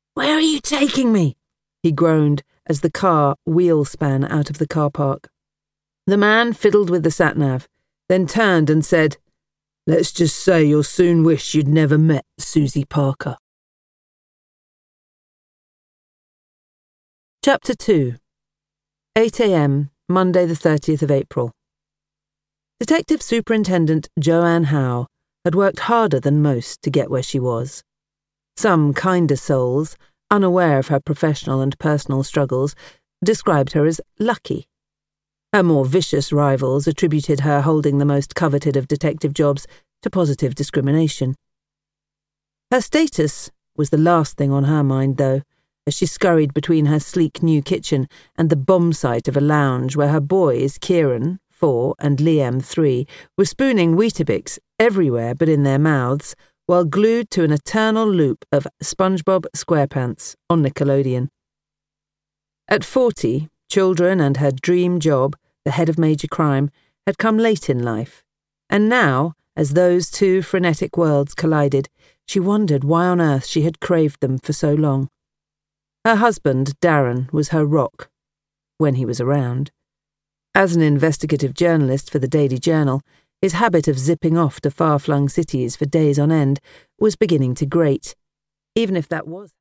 "Where are you taking me?" he groaned as the car wheel span out of the car park. The man fiddled with the sat-nav, then turned and said, "Let's just say you'll soon wish you'd never met Susie Parker." Chapter 2. 8 a.m, Monday the 30th of April. Detective Superintendent Joanne Howe had worked harder than most to get where she was. Some kinder souls, unaware of her professional and personal struggles, described her as lucky. Her more vicious rivals attributed her holding the most coveted of detective jobs to positive discrimination. Her status was the last thing on her mind, though, as she scurried between her sleek new kitchen and the bomb site of a lounge where her boys, Kieran, 4, and Liam, 3, were spooning Weetabix everywhere but in their mouths, while glued to an eternal loop of SpongeBob SquarePants on Nickelodeon. At 40, children and her dream job, the head of major crime, had come late in life, and now, as those two frenetic worlds collided, she wondered why on earth she had craved them for so long. Her husband, Darren, was her rock, when he was around. As an investigative journalist for the Daily Journal, his habit of zipping off to far-flung cities for days on end was beginning to grate, even if that was